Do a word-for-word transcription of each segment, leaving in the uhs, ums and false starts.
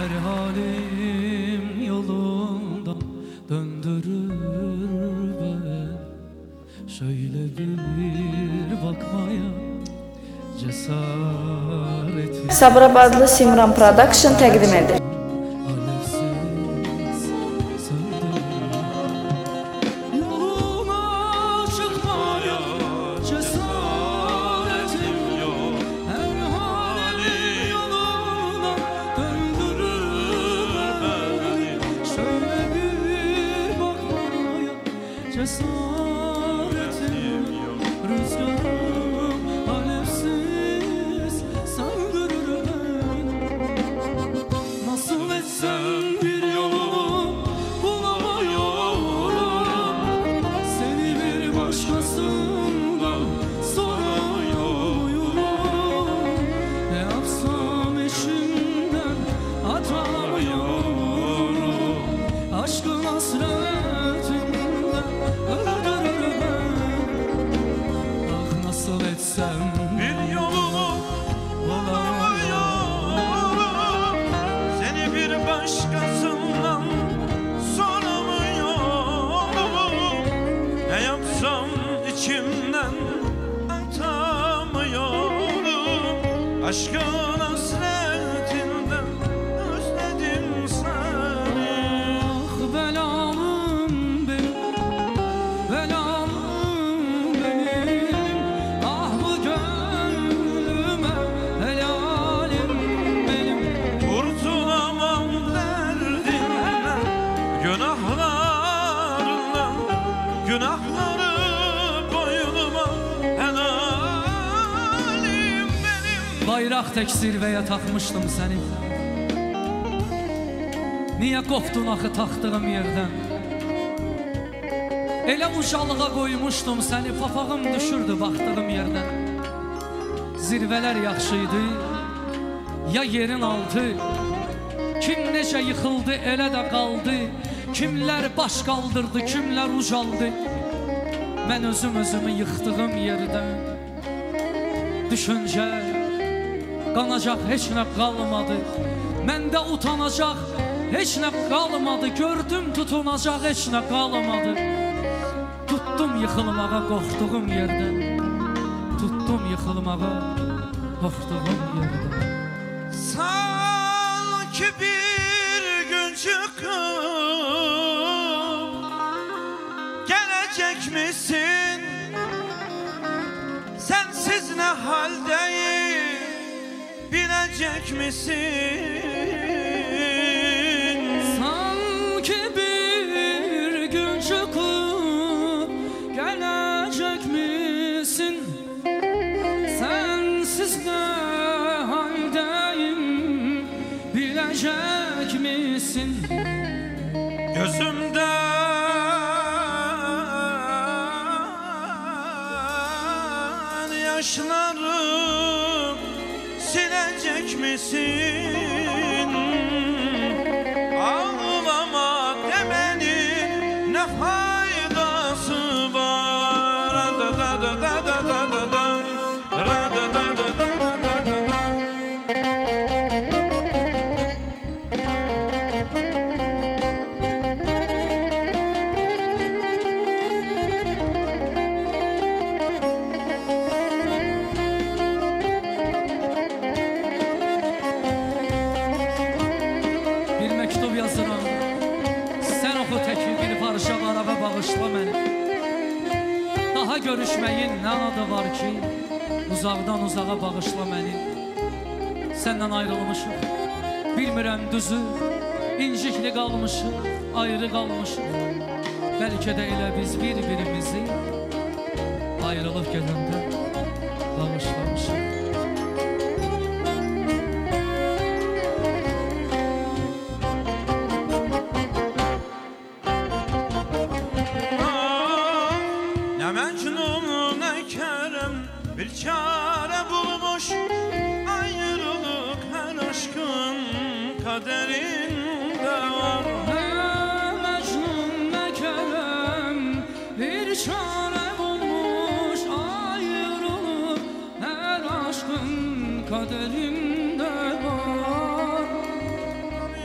Her halim yolundan döndürür ben. Şöyle bir bakmaya cesaretim. Sabirabadlı Simran Production təqdim edir. Cesaretim yok, rüzgarım alevsiz söndürür beni. Nasıl etsem bir yolunu bulamıyorum. Seni bir başkasından soramıyorum. Ne yapsam içimden atamıyorum. Aşkın hasretim bir yolunu bulamıyorum. Seni bir başkasından soramıyorum. Ne yapsam içimden atamıyorum. Aşkın hasretinden özledim seni. Ah belalım benim, belalım benim. Ah bu gönlüme helalim benim. Kurtulamam derdinden, günahlarından. Günahları boynuma helalim benim. Bayrak tek zirveye takmıştım seni. Niye koptun axı taxtığım yerden? Elə ucalığa koymuştum seni, papağım düşürdü baktığım yerden. Zirveler yaxşıydı, ya yerin altı. Kim necə yıkıldı, elə də qaldı. Kimler baş kaldırdı, kimler ucaldı. Ben özüm özümü yıktığım yerden. Düşünce qanacaq heç nə qalmadı. Məndə utanacaq heç nə qalmadı. Gördüm tutunacaq heç nə qalmadı. Tuttum yıkılmağa qorxduğum yerdən. Tuttum yıkılmağa qorxduğum yerdən. Sanki bir gün çıkıp gelecek misin? Sensiz ne haldeyim bilecek misin? Sanki bir gün çıkıp gelecek misin? Sensiz ne haldeyim bilecek misin? Gözümden yaşlarım silecek misin? Ağlama demenin ne faydası var? Da da da da da da da da. Ra da da da da da da. Bir mektup yazıram, sen oku teki bir parça qara və bağışla məni. Daha görüşməyin nə adı var ki, uzaqdan uzağa bağışla məni. Səndən ayrılmışıq, bilmirəm düzü, incikli qalmışıq, ayrı qalmışıq. Bəlkə də elə biz bir-birimizi ayrılıb gedəndə bağışlamışıq. Ne Mecnun ne Kerem bir çare bulmuş. Ayrılık her aşkın kaderinde var. Ne Mecnun ne Kerem bir çare bulmuş. Ayrılık her aşkın kaderinde var.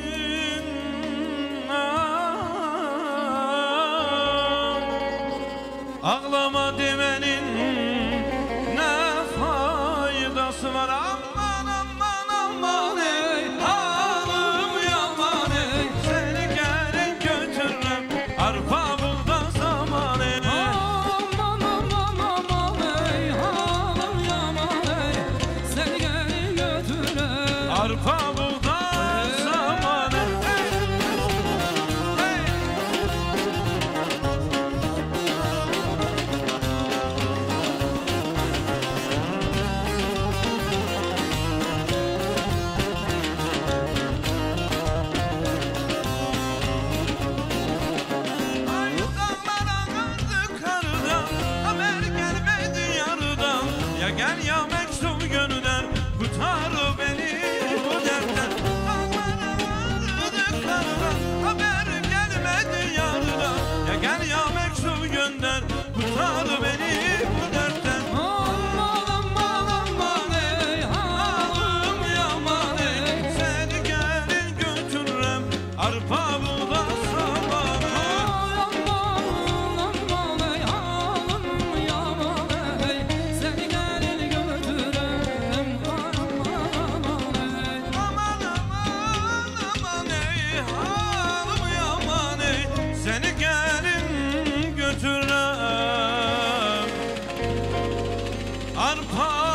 Ağlama demenin ne faydası var? Aman aman aman ey halim yaman ey, seni gelin götürürüm arpa bulda zaman ey. Aman aman aman ey halim yaman ey, seni gelin götürürüm Arpa bulda zaman ey. Hey. Ay dağlara kardı kardan, haber gelmedi yardan. Ya gel ya mektup gönder, kurtar beni bu dertten. Dağlara kardı kardan, haber gelmedi yardan. Ya gel ya mektup gönder, kurtar beni bu dertten. Aman aman aman ey halim yaman ey, Seni gelin götürürüm arpa buğda samanı. aman aman ey halim yaman ey, seni gelin götürürüm aman ey. Aman aman aman ey halim yaman ey, seni gelin götürürüm arpa